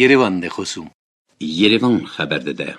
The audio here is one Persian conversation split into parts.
Yerevan de خصوم Yerevan خبر داده.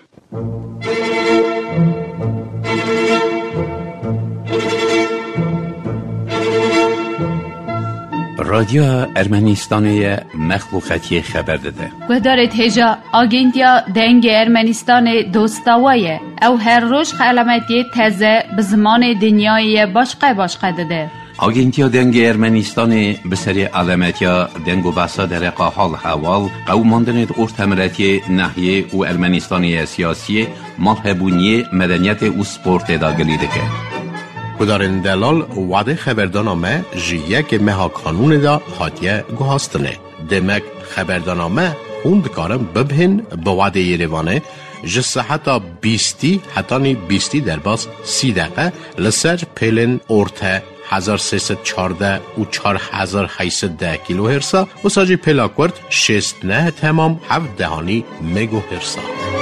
رادیو ارمنستان مخلوقاتی خبر داده. گذارت هجا آگنتیا دنگ ارمنستان دوستاویه او هر روز علامتی تازه به زمان دنیای باشقه داده. آگنتیا دنگ ارمنستان به سری علامتیا دنگ و بحثا در حال حوال قوماندن ارتمرتی ناحیه و ارمنستانی سیاسی مالهبونی مدنیت و سپورت داگلی دکه. کدارن دلال وعده خبردانامه جیه که مها قانون دا حاتیه گوهاستنه. دمک خبردانامه خوند کارم ببهن به وعده یریوانه جسه حتی 20 در باز 30 دقیقه لسر پیلن ارته 1314 و 4810 کیلو هرسا و ساجی پیلاکورد 69 تمام 7 دهانی مگو هرسا.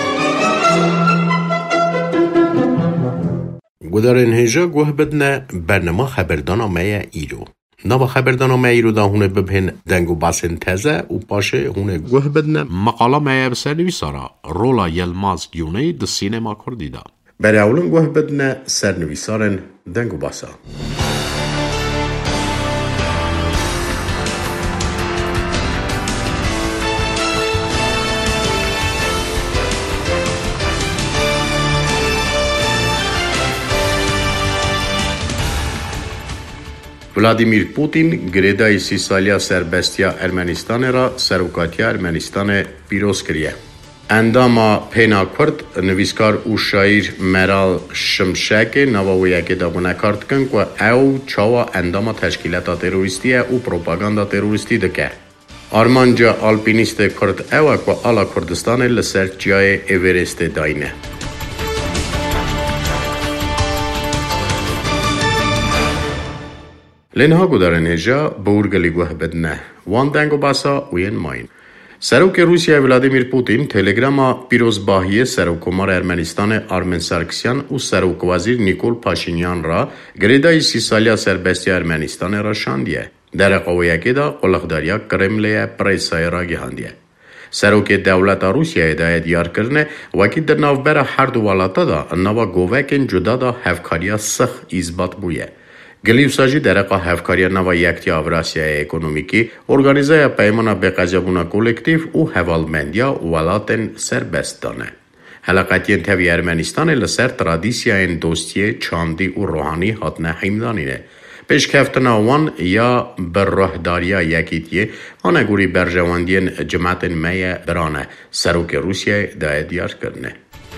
گذارن هجا گوه بدنه برنامه خبردانامه ایرو. نوا خبردانامه ایرو دا هونه ببهن دنگو باسن تزه و پاشه هونه گوه بدنه مقاله مایه بسر نویسارا رولا یلماز گیونه ده سینما کردی دا. برای اولن گوه بدنه سر نویسارن دنگو باسا. ولادیمیر پوتین گریدای 30 سالیا سربستیا ارمنستان را سروکاتیا ارمنستان پیروز کریه. انداما پینا کرد نویسکار و شاعر مرال شمشک نواویه که دابونه کرد کن که او چاوا انداما تشکیلات تروریستیه و پروپاگاندا تروریستی دکه. آرمانجا آلپینیست کرد او که آلا کردستان لسر جای ایورست داینه. لنها گذارن هجا بورگلی گوه بدنه وان دنگو باسا وین ماین. سروک روسیه ولادیمیر پوتین تلگراما پیروزباهی سروکمار ارمنستان آرمن سارکسیان و سروک وزیر نیکول پاشینیان را گریدای 30 سالیا سربستی ارمنستان را شاندیه. در قویه دا قلقداریا کرملیه پریسای را گهاندیه. سروک دولت روسیه دای دیار کرنه وکی در نوبر هر دو والاتا دا نوا گووکن جدا دا هفکاریا سخ ایزبات بویه. گلیوساجی درقا هفکاریا نوا یکتی آوراسیای اکونومیکی ارگانیزای پیمانا بقضیابونا کولکتیف و حوالمندیا ولاتن سربست دانه. حلقاتین تاوی ارمنستان لسر ترادیسیاین دوستیه چاندی و روحانی حتنه حیمدانینه. پیشکفتنا وان یا بر راهداریا یکیتیه آنگوری برجواندین جماعت میه برانه سروک روسیه دای دیار کرنه.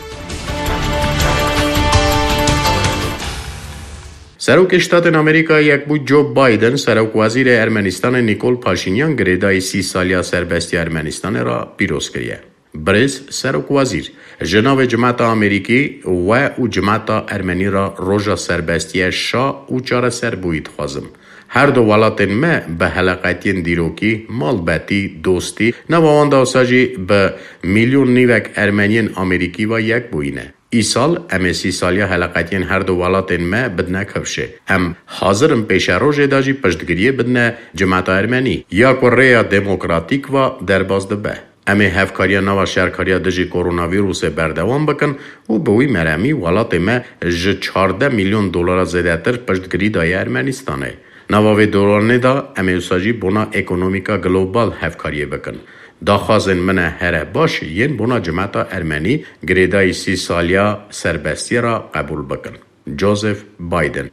سروک شتات امریکا یک بود جو بایدن سروک وزیر ارمنستان نیکول پاشینیان گریدای 30 سالیا سربستی ارمنستان را پیروز کریه. بریز سروک وزیر جناب جماعت امریکی و جماعت ارمنی را روژا سربستی شا و چاره سر بوید خوازم. هر دو ولاتن ما به حلقاتین دیروکی، مالبتی، دوستی نواند آساجی به میلیون نیوک ارمنین امریکی و یک بوینه. ای سال امی 30 سالیا حلقاتین هر دو ولاتن ما بدنه کفشه. هم حاضرم پیش روز داجی پشتگیری بدنه جماعت ارمنی یا کره دموکراتیک و درباز دبه. امی هفکاریا نوا شرکاریا دجی کرونا ویروس بردوام بکن و بوی مرمی ولات ما 14 میلیون دلار زیاده تر پشتگیری دای ارمنستانه. نواوی دورانه دا امی ساجی بنا اکونومیکا گلوبال هفکاریه بکن. داخازن منه هره باش ین بنا جماعت ارمنی گریدای 30 سالیا سربستی را قبول بکن. جوزف بایدن.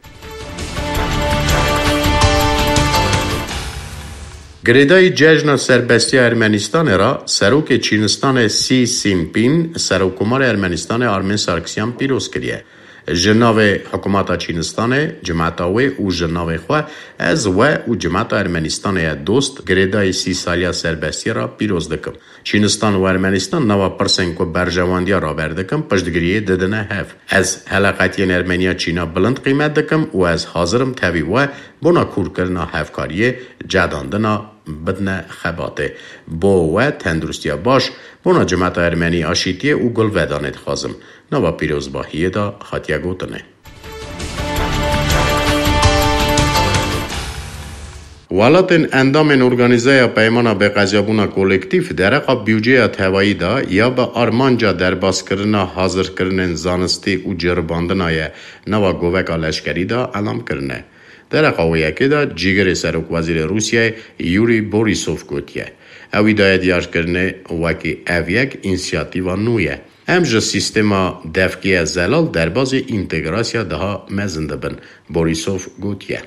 گریدای جشن سربستی ارمنستان را سروک چینستان سی سینپین سروکمار ارمنستان آرمن سارکسیان پیروز کریه. جناو حکومت چینستان جماعت و جناو خواه از و جماعت ارمنستان دوست گریدای 30 سالیا سربستی را پیروز دکم. چینستان و ارمنستان نوا پرسن که برجواندیا را بردکم پشتگیری ددنه هف. از حلقاتین ارمنیا چینا بلند قیمت دکم و از حاضرم تاوی و بنا کور کرنا هفکاریه جداندنا بدنه خباته. با و تندرستیا باش بنا جماعت ارمنی آشیتیه و گل ودانت خوازم. نوا پیروزباهیه دا خاتیه گوتنه. Walatan endamên Organizaya Peymana Bêqeziyabûna Kolektiv dereqa büyceya tevayî da ya bi armanca derbazkirina hazirkirinên zanistî û ceribandina ye nava goveka leşkerî da elam kirine. Dereqa wêyekê da cîgerê Serokwezîrê Rûsyayê Yuri Borisov gotiye. Ew î daye diyarkirinê wekî ev yek înisiyatîva nû ye. Em ji sîstema devkiya zelal derbazê întegrasya daha mezin dibin, Borisov gotiye.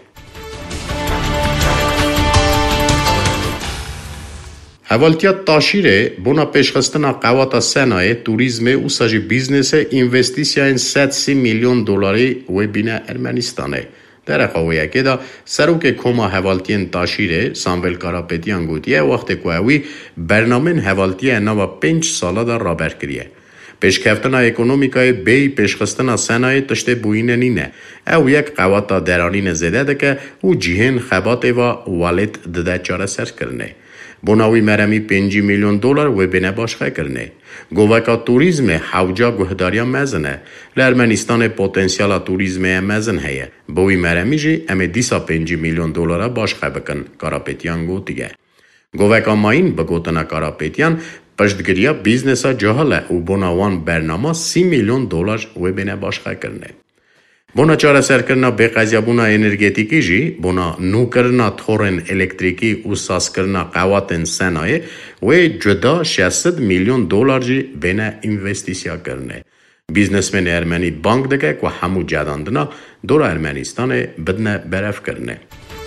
Hevaltiya taşîrê bona pêşxistina qewata senayê, turizmê û sajî bîznesê învestîsyayên $700 milyon wê bîne Ermenîstanê. Dereqa wêyekê da serokê Koma Hevaltiyên Taşîrê Samvel Karapetyan gotiye wextê ku ew ê bernameyên hevaltiya nava 5 sala da raber kiriye. Pêşkeftina ekonomîkayê bêyî pêşxistina senayê tiştê bûyînê nîne. Ew yek qewata deranînê zêde dike û cihên xebatê ve welêt dide çareserkirinê. Bona wî meremî $5 milyon wê bêne başxekirinê. Goveka turizmê hewca guhdariya mezin e. Li Ermenîstanê potensyala turizmê mezin heye. Bi wî meremî jî em ê dîsa $5 milyon başxe bikin, Karapetyan gotiye. Goveka mayîn bi gotina Karapetyan piştgiriya bîznesa cihal e û bona wan bernama $30 milyon wê bêne başxekirinê. Bona çareserkirina bêqeziyabûna energetîkî jî, bona nûkirina torên elektrîkî û sazkirina qewatên senayê wê cuda $600 milyon jî bêne învestîsyakirinê. Bîznesmenê Ermenî bank dike ku hemû cedandina dora Ermenîstanê bidine berevkirinê.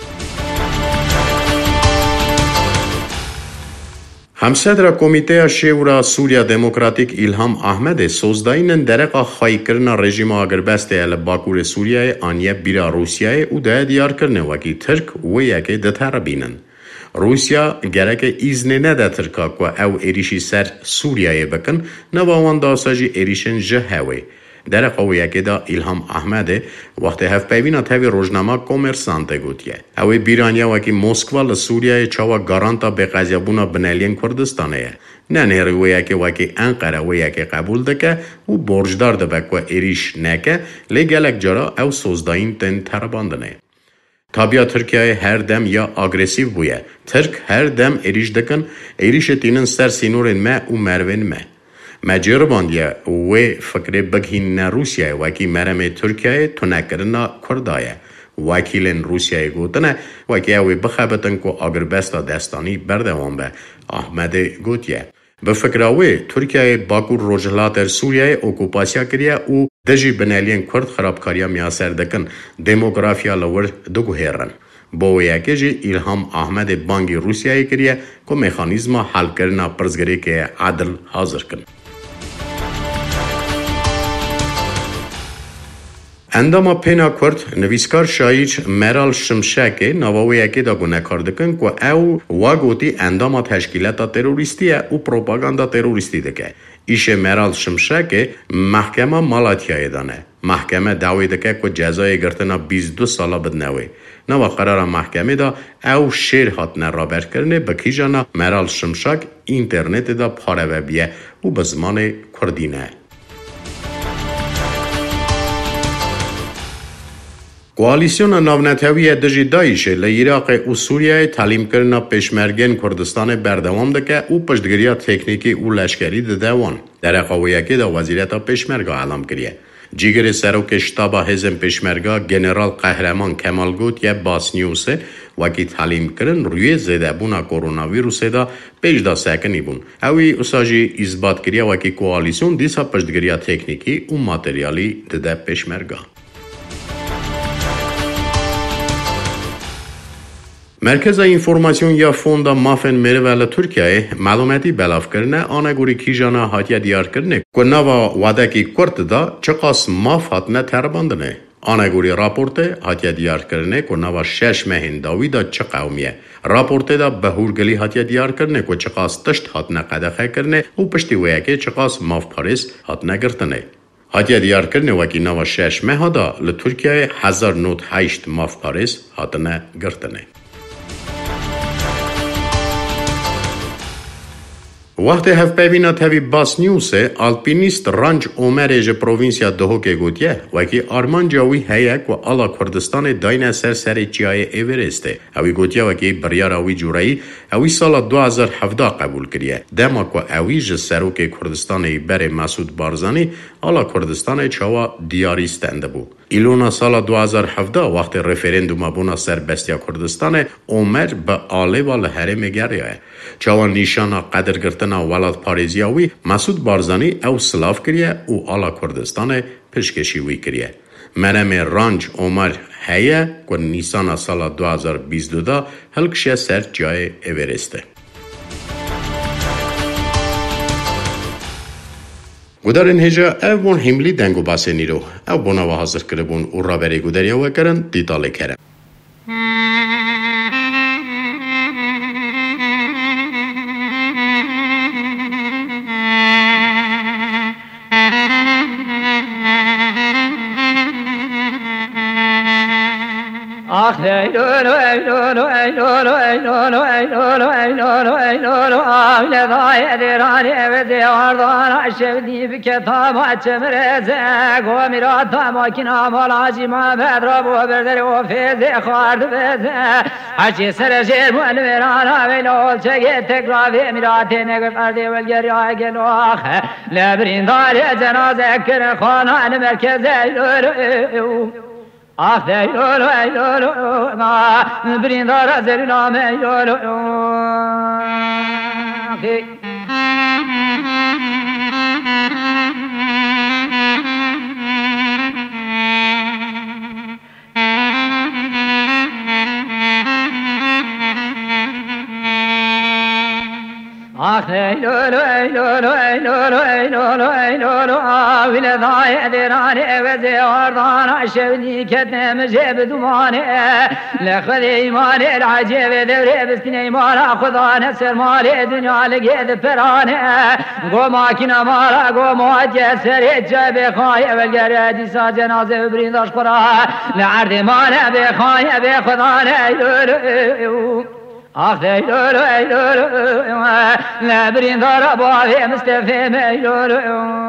Hemsedra Komîteya Şêwra Sûriya Demokratîk İlham Ahmedê sozdayînên dereqa xayîkirina rejîma agirbestê li Bakurê Sûriyayê aniye bîra Rûsyayê û daye diyarkirinê wekî Tirk wê yekê diteribînin. Rûsya gereke îznê nede Tirka ku ew êrişî ser Sûriyayê bikin, neva wan dasa jî êrişin ji hewê. Dereqa wêyekê da İlham Ahmedê wextê hevpeyvîna tevê rojnama Komêrsantê gotiye. Ew ê bîraniya wekî Moskva li Sûriyayê çawa garanta bêqeziyabûna bineliyên Kurdistanê ye. Nenêrî wêyekê wekî Enqere wêyekê qebûl dike û borcdar dibe ku êrîş neke, lê gelek cara ew sozdayîn tên teribandinê. Tabiya Tirkiyeyê her dem ya agresîv bûye. Tirk her dem êrîş dikin, êrişê tînin ser sînorên me û mervên me. Me ceribandiye wê fikrê bigihîne Rûsyayê wekî meremê Tirkiyeyê tunekirina Kurda ye. Wekîlên Rûsyayê gotine wekî ew ê bixebitin ku agirbesta destanî berdewam be, Ahmedê gotiye. Bi fikra wê, Tirkiyeyê Bakur Rojhilatê Sûriyayê okupasya kiriye û dijî bineliyên Kurd xirabkariya miyaser dikin, demografiya li wir diguhêrin. Bo wêyekê jî İlham Ahmedê bangê Rûsyayê kiriye ku mexanîzma helkirina pirsgirêkê adil hazir kin. Endama pêna Kurd nivîskar şaîr Meral Şimşekê nava wêyekê da gunekar dikin ku ew wa gotî endama teşkîlata terorîstî ye û propaganda terorîstî dike. İşê Meral Şimşekê mehkema Malatyayê dane. Mehkeme dawê dike ku cezayê girtina 22 sala bidine wê. Nava qerara mehkemê da ew şêr hatine raberkirinê bi kîjana Meral Şimşek înternetê da parevebiye û bi zimanê Kurdî ne. Koalisyona navnetewî dijî Daişê li Iraqê û Sûriyayê telîmkirina pêşmergên Kurdistanê berdewam dike û piştgiriya teknîkî û leşkerî dide wan. Dereqa wêyekê da Wezîreta Pêşmerga elam kiriye. Cîgerê Serokê Ştaba Hêzên Pêşmerga General Qehreman Kemal gotiye Basniyûsê wekî telîmkirin rûyê zêdebûna koronavîrusê da pêş da sekinî bûn. Ew ê wisa jî îzbat kiriye wekî koalîsyon dîsa piştgiriya teknîkî û materyalî dide pêşmerga. Merkeza Informasyon ya Fonda Mafên Mêrîve li Tirkiyeyê melûmetî belavkirine anegorî kîjana hatiye diyarkirinê ku nava wedekî Kurd da çiqas maf hatine teribandinê. Anegorî raportê hatiye diyarkirinê ku nava 6 mehên dawî da çi qewmiye. Raportê da bihûrgilî hatiye diyarkirinê ku çiqas tişt hatine qedexekirinê û piştî wêyekê çiqas mafparêz hatine girtinê. Hatiye diyarkirinê wekî nava 6 meha da li Tirkiyeyê 1008 mafparêz hatine girtinê. وقتی هفپیوینا تاوی باس نیوسه الپینیست رنج اومرج پروینسیا دهوک گوتیه وکی آرمان جاوی هیک و آلا کردستان داین سر چیای ایورسته اوی گوتیه وکی بریار اوی جورایی اوی سال 2017 قبول کریه دما که اوی جسروک کردستان بر مسعود بارزانی آلا کردستان چاوا دیاری ستنده بود ایلونا سال 2017 وقت رفرندوم بونا سربستی کردستان عمر به آله و لحرم گریه چاوا نیشانا قدر گرتنا ولاد پاریزیاوی مسعود بارزانی او سلاف کریه او آلا کردستان پشکشی وی کریه مرم رانج عمر هیه که نیسان سال 2022 هلکشه سر جای ایورسته گودارن هجا اوون هملی دنگو باسه نیرو او بنا و حاضر کربون او را بری گوداریا و کرن دیتاله کرن آخ ایلولو ایلولو ایلولو ایلولو ایلولو ایلولو ایلولو آویل دای دیرانی و دیواردان شبدی بکتاب چمرزه گومیرا تاماکینا مالاجی محمد را بو بردر و فیض خارد بزه هرچی سر شیر مولویران آویلول چگه تکراوی میراتی نگر فردی ولگری آگل آخ لبرین داری جنازه کر خانان مرکز ایلولو آخ ایلولو ایلولو بریندار زرینام ایلولو آخ ایلولو ایلولو ایلولو ایلولو ایلولو آویل دای دیرانی و زیاردان شبنی کتنم جب دومانه لخد ایمان العجیب دوره بستین ایمان خدا نصر مال دنیا لگید پرانه گو ماکینا مارا گو موجه سر جب خواهی ولگر دیسا جنازه برینداش خورا لعرد مانه بخواهی بخدا ایلولو آخ ایلولو ایلولو لبرین دارا باوی مستفیم ایلولو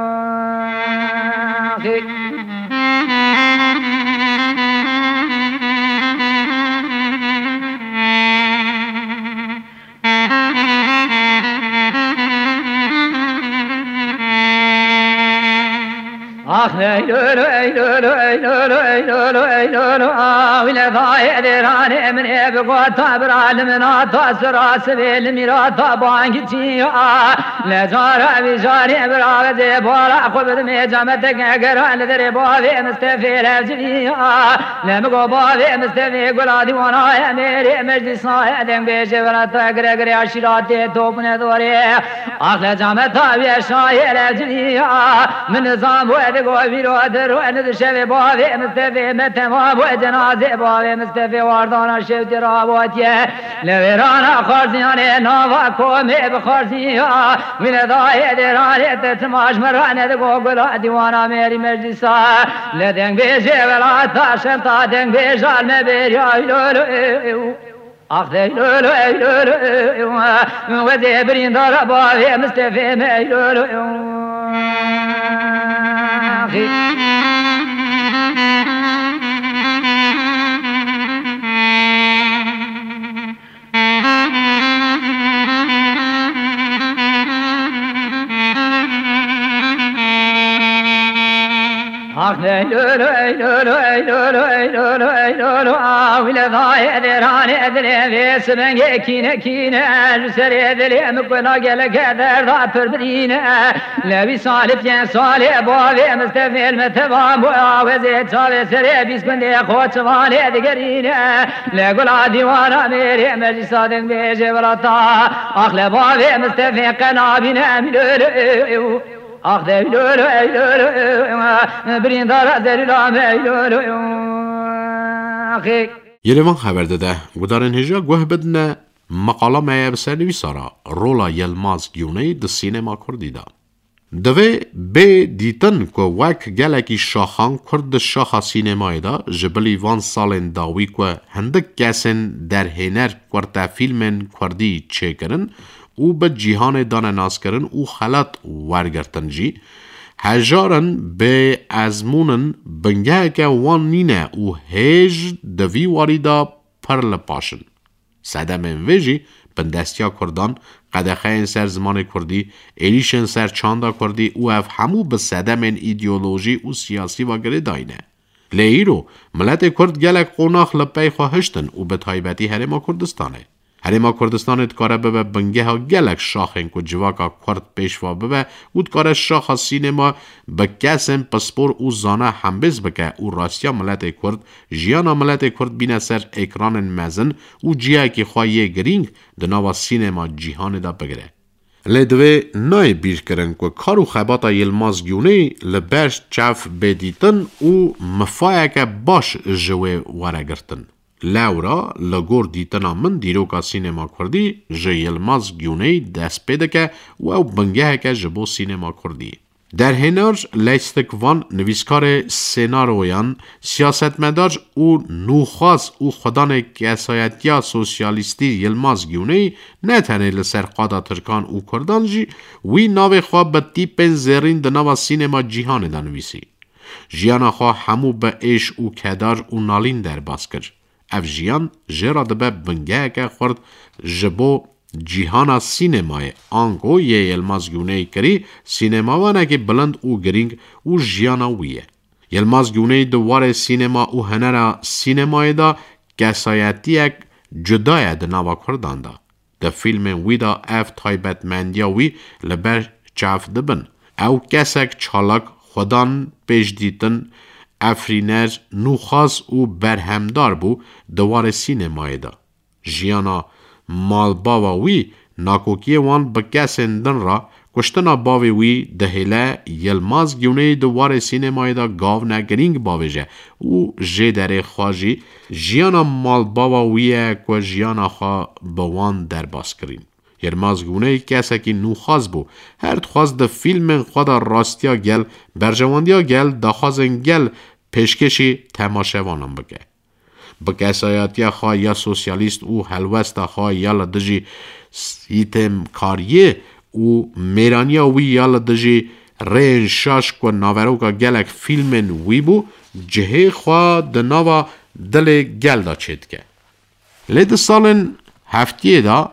آخ ایلولو ایلولو ایلولو ایلولو ایلولو آویل دای دیرانی منی بگوتا برال منا تا سرا سبیل میرا تا بانگی چیا لجارا بیجاری براغ بارا خوبت می جامت گران در باوی مستفی لفجنیا لمگو باوی مستفی گلا دیوانا میری مجلسا دنگ بیشه ورطا گرگری عشیراتی توپن دوری آخ لجامت بی شای لفجنیا من نظام بود گوی رو در و ندشه باوی مستفی متمام و جنازه باوی مستفی واردان شفت رابطیه لویران خارزیان نوا کومی بخارزیا ولدای درانه تتماش مرانه دگو گلا دیوانا میری مجلسا لدنگ بیشه ولا تاشن تا دنگ بیشال مبیریا ایلولو آخ ایلولو ایلولو وزی بریندار باوی مستفی ایلولو آخ ایلولو ایلولو ایلولو ایلولو ایلولو آویل دای دیرانی دلی ویس بنگی کینه کینه سری دلی مکنا گل کدر دا پر برینه لبی سالف ین سالی باوی مستفیل متبام بو آوزی چاوی سری بیس کنده خوچوانی دگرینه لگولا دیوانا میری مجلسا دن بیجه ولاتا آخ لباوی مستفیل قنابین امیلولو آخ ایلولو ایلولو بریندار زرلام ایلولو یلوان خبر داده گودارن هجا گوه بدنه مقاله مایه بسرنوی سارا رولا یلماز گیونه ده سینما کردی دا دوی به دیتن که وک گلکی شاخان کرد شاخا سینمای دا جبلی وان سالن داوی که هندک کسن در هنر کرده فیلمن کردی چه کرن و به جیهان دان ناس کرن و خلط ورگرتن جی هجارن به ازمونن بنگه که وان نینه و هیج دوی واریدا پر لپاشن. سدم ویجی بندستیا کردان قدخه این سر زمان کردی ایلیشن سر چاندا کردی و اف همو به سدم این ایدئولوژی و سیاسی و گره داینه. لیرو ملت کرد گلک قوناخ لپی خواهشتن و به تایبتی هرما کردستانه. هرما کردستان ادکاره ببه بنگه ها گلک شاخن که جواکا کرد پیشوا ببه و ادکاره شاخ سینما به کسیم پسپور و زانه همبز بکه و راستیا ملت کرد جیانا ملت کرد بینه سر اکران مزن و جیه که خواهی گرینگ دناوا سینما جیهان دا بگره. لدوه نای بیر کرن که کارو خباتا یلماز گیونه لبرش چف بدیتن و مفایه که باش جوه ورگرتن. لورا لگور دیتنا من دیروکا سینما کردی جه یلماز گیونه دست پیده که و او بنگه که جبو سینما کردی. در هنرج لیستک وان نویسکار سینارویان سیاستمدار و نوخاز و خدان کسایتیا سوسیالیستی یلماز گیونه نه تنه لسر قادا ترکان و کردان جی وی ناو خواه به تیپن زرین دناو سینما جیهان دانویسی. جیانا خواه همو به ایش و کدار و نالین در باز کرد. اف جیان جرا دبه بنگه که خورد جبو جیهانا سینمای آنگو یه یلماز گونه کری سینماوانه که بلند او گرینگ او جیانا ویه. یلماز گونه دوار سینما او هنر سینمای دا کسایتی اک جدای دناوا کردان دا. ده فیلم وی دا اف تایبت مندیا وی لبر چاف دبن. او کسک چالک خودان پیش دیتن افرینر نوخاز و برهمدار بو دوار سینمای دا. جیانا مال باوی ناکوکی وان بکسندن را کشتنا باوی وی دهیله یلماز گیونه دوار سینمای دا گاو نگرینگ باویجه و جدر خواجی جیانا مال باویه که جیانا خواه بوان در باز کرین. یلماز گونه کسی که نوخاز بو هر خواست ده فیلم خدا راستیا گل برجواندیا گل داخوازن گل پیشکشی تماشوانم بگه. بکسایتی خواه یا سوسیالیست و حلوست خواه یا لدجی سیتم کاریه و میرانیا وی یا لدجی رین شاش که ناوروکا گلک فیلمن وی بو جهه خواه دناوا دل گل دا چید که. لید سالن هفتیه دا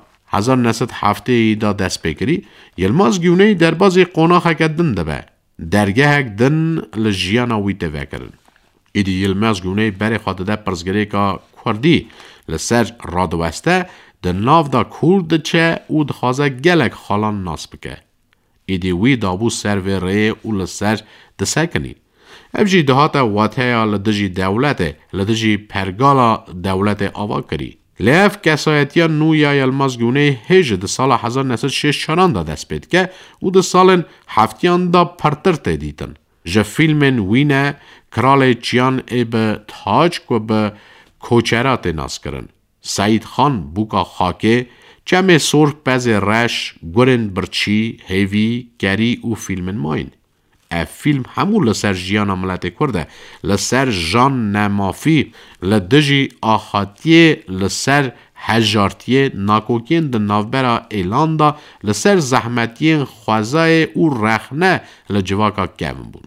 1907 دا دست بکری یلماز گیونه در بازی قوناخه که دن دبه درگه دن لجیانا وی تفکرن. ایدی یلماز گونه بری خواهد ده پرزگری که کردی لسر رادوسته ده ناو دا کرد چه او دخوازه گلک خالان ناس بکه. ایدی وی دابو سر و ره او لسر ده سکنی. افجی دهاتا واتیا لدجی دولته لدجی پرگالا دولت آوا کری. لیف کسایتیا نویا یلماز گونه هیج ده سال 1906 دا دست بید که او ده سال هفتیان دا پرتر تدیتن. جه فیلمن وینه کرال چیان ای به تاج که به کوچرات ناس کرن. سعید خان بوکا خاکه چمه سرخ پز رش گرن برچی هیوی گری او فیلمن ماین. اف فیلم همو لسر جیانا ملت کرده لسر جان نمافی لدجی آخاتیه لسر هجارتیه ناکوکین ده نافبرا ایلان دا لسر زحمتیه خوازای او رخنه لجواکا کمن بون.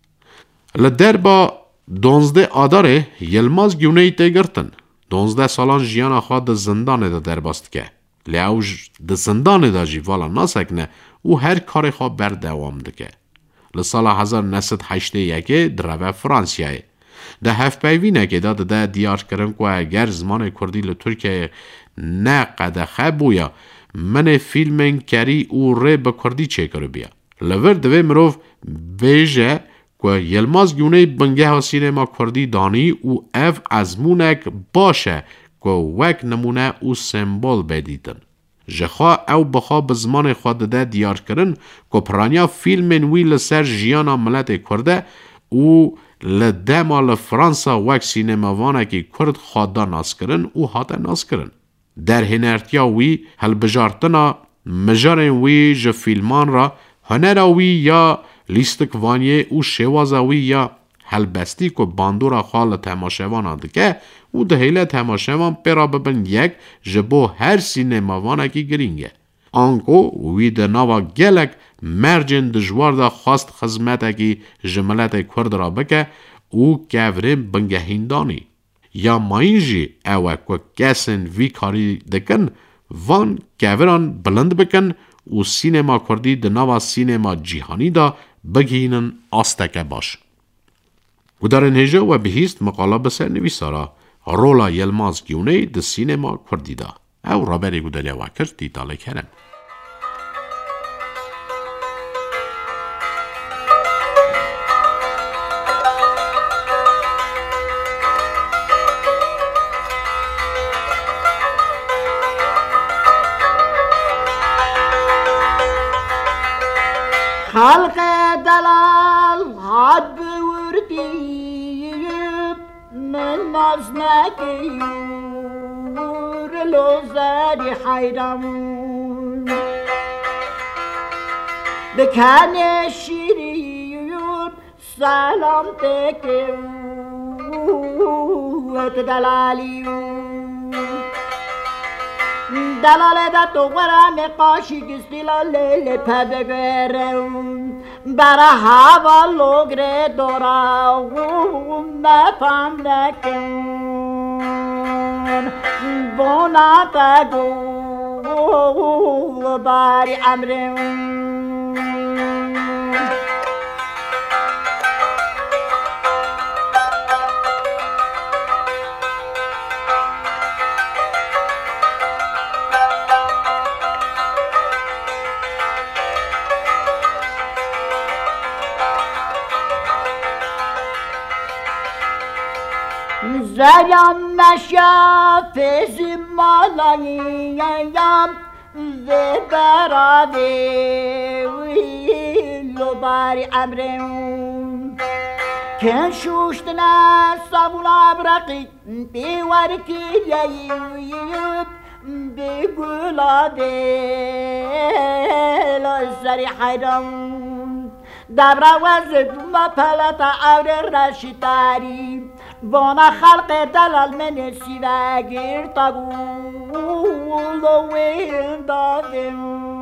لدر با 12 آداره یلماز گیونه تگرتن. 12 سالان جیانا خواه ده زندان ده در باست که. لیاوش ده زندان ده جیوالا ناسکنه او هر کار خواه بر دوام ده که. لسال 1981 دروه فرانسیه. ده هفت پیوینه که داده ده دیار کرن که اگر زمان کردی لترکیه نه قدخه بویا من فیلمن کری او ره به کردی چه کرو بیا. لور دوه مروف بیجه که یلماز گونه بنگه ها سینما کردی دانی او اف ازمونک باشه که وک نمونه او سمبول بدیدن. جخوا او بخوا بزمان خود ده دیار کرن که پرانیا فیلمن وی لسر جیانا ملت کرده او لدما لفرانسا وک سینماوانه که کرد خواده ناس کرن او حاته ناس کرن. در هنرتیا وی هل بجارتنا مجارن وی جه فیلمان را هنر وی یا لیستک وانیه او شوازوی یا هلبستی که باندورا خال تماشوان آده که او ده هیله تماشوان پیرا ببن یک جبو هر سینماوانه که گرینگه. آنکو وی ده نوا گلک مرجن دجوار دا خواست خزمتکی جملت کرد را بکه او کفرین بنگهیندانی. یا ماینجی اوه که کسین وی کاری دکن وان کفران بلند بکن و سینما کردی ده نوا سینما جیهانی دا بگینن آستکه باش. و در انهجه و بهیست مقاله بسر نویسارا رولا یلماز گیونه ده سینما کردی دا. او رابری گودلیا وکر دیتاله کرن. خلق دلال هاد بوردیب من نزنکیور لوزاری حیرمون بکن شیریون سلام تکیوت دلالیون دلال دا تو غرام قاشی گستیلا لیل پدگرم برا هوا لوگره دوراغون مفهم نکن بونا تگو باری امرم زرم مشافز مالایم و براده ویلو باری امرم کن شوشتنا سابولا برقی بیورکی یایب بگولاده لازری حیرم دبرا وزد ما پلتا اور رشتاری وانا خلق دلال من سیوگیر تاگول و وین دادم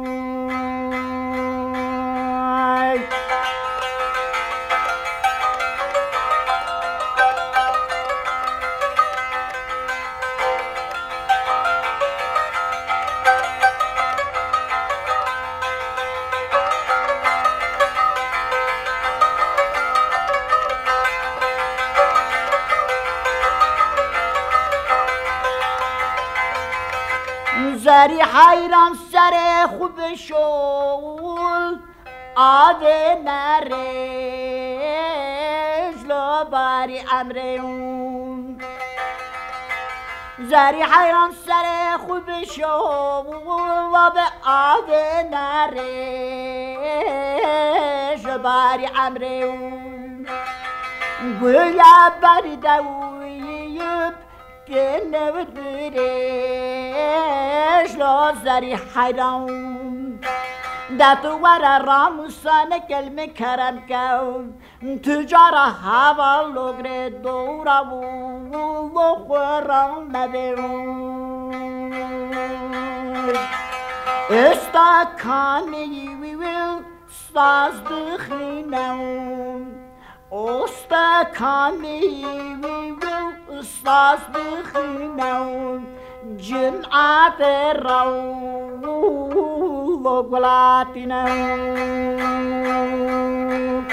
زری حیران سر خوب شول آده نرش لو باری امرون زری حیران سر خوب شول و به آده نرش باری امرون گویا باری دویب که نودرش لازری حیران دتوار راموسانه کلمه کرم کن تجاره هوا لگره دورا و خوران ندارون استاکانی ویل ساز دخینم استاکانی ویل ساز دخینم جمعات رو وقلاتنا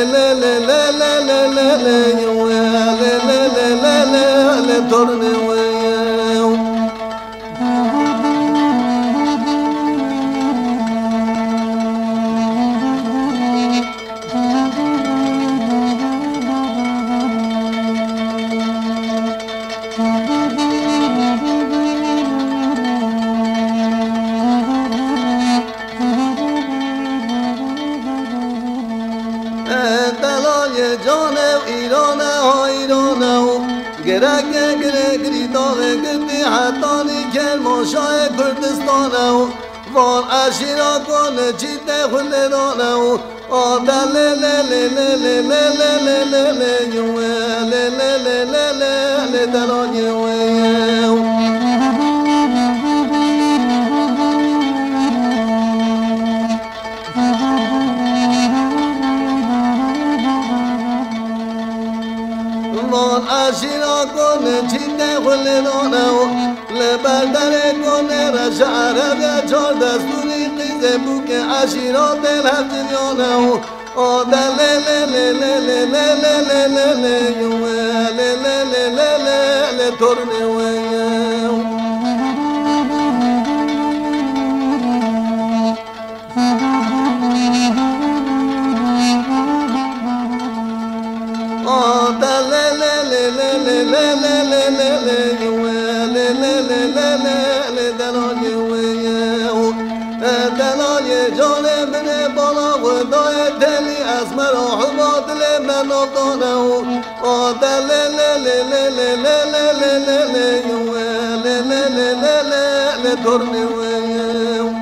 la گرگ گری داغ گردی حتانی کرماشای کردستانه وان اشیرا کنه چیت خلدانه آده لی لی لی لی لی لی لی لی لی یوه لی لی لی لی لی لی دلان یوه وان اشیرا کنه چیت خلدانه لبردر کنه را شعره بیا چار دستوری قیزه بوک اشیرا دل هفتریانه آده لی لی لی لی لی لی لی لی لی یوه لی لی لی لی لی لی ترنه ویه دلای جان من بالا و دای دلی از مراحبات من افتانه آده لی لی لی لی لی لی لی لی لی لی ترنه ویه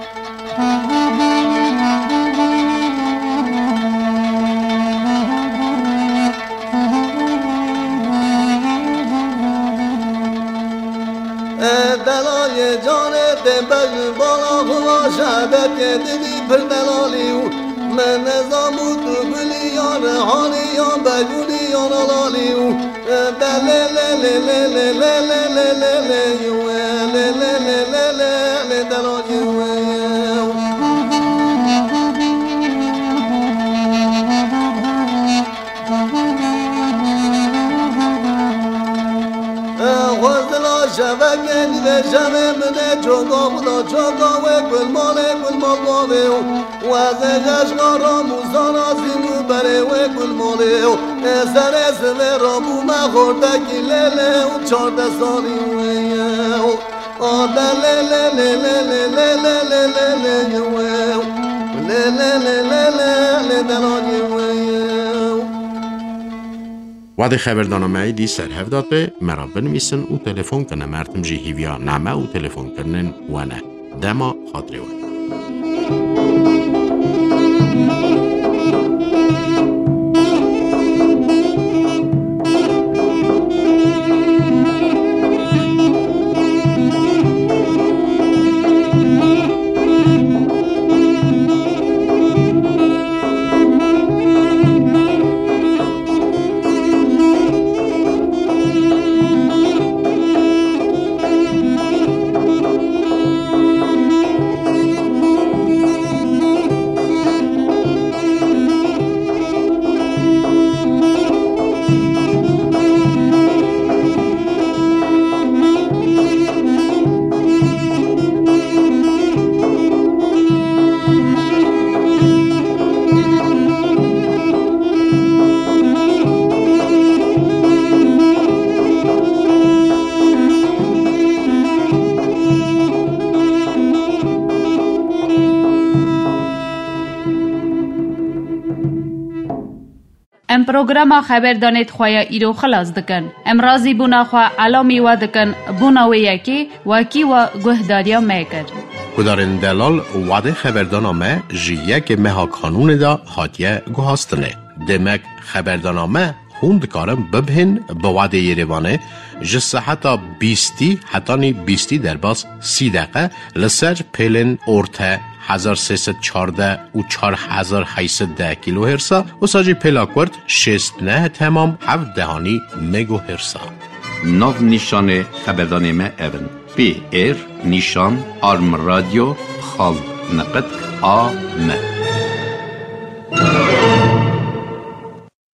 دلای جان دبل بالا خوا شهدت دیدی پر دلالی من نظام تو بلیان حالیان بگولیان الالی دل لی لی لی لی لی لی لی لی لی دلای شبکه دیده شمه منه چوگا بودا چوگا و کل مال باوه و از جشقا را موسان آزیمو بره و کل ماله سر سوه را بو مخوردکی لیله و 14 سالی ویه آده لیله لیله لیله لیله لیله لیله دلانی ویه وعده خبردانامه دی سر هفداد به مرا بنویسن و تلفن کنه مرتم جی هیویا نامه و تلفن کنن وانه دما خاطره وانه ام پروگرام خبر دانید خواه ایرو خلاص دکن. امرازی بونا خواه علامی و دکن بونا و یکی وکی و گهداریا میکر. کدارن دلال وعده خبردانامه جیک مها کانون دا حاتیه گوهاستنه. دمک خبردانامه خوند کارم ببهن به وعده یریوانه جسه حتی 20 حتی 20 در باز 30 دقیقه لسر پیلن ارته 1314 و 4810 کیلو هرسا و ساجی پلاکورد 69 تمام 7 دهانی مگو هرسا. ناو نیشان خبردانامه اون پی ایر نیشان آرم رادیو خال نقد آم